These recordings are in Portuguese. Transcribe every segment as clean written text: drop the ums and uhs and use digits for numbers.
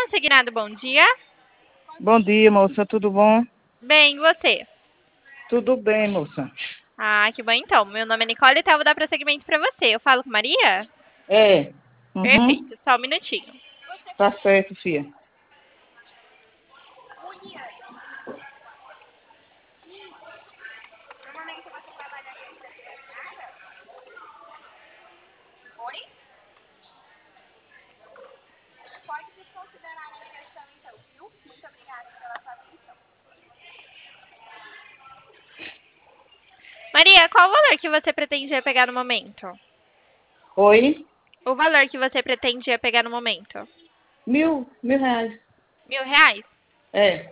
consignado, bom dia. Bom dia, moça, tudo bom? Bem, e você? Tudo bem, moça. Ah, que bom então. Meu nome é Nicole e eu vou dar prosseguimento para você. Eu falo com Maria? É, Perfeito, só um minutinho. tá certo, filha. Maria, qual o valor que você pretendia pegar no momento? Oi? O valor que você pretendia pegar no momento? Mil reais. R$ 1.000? É.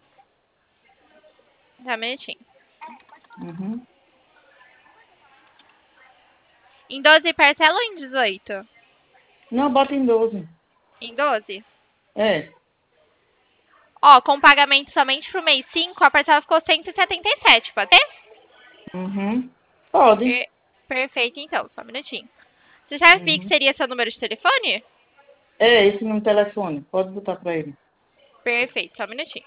Tá um minutinho. Uhum. Em 12 parcela ou em 18? Não, bota em 12. Em 12? É. Ó, com pagamento somente pro mês 5, a parcela ficou 177, pode ser? Uhum. Pode. Perfeito, então, só um minutinho. Você já viu que Uhum. seria seu número de telefone? É, esse no telefone. Pode botar pra ele. Perfeito, só um minutinho.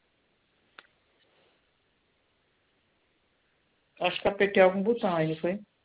Acho que apertei algum botão aí, não foi?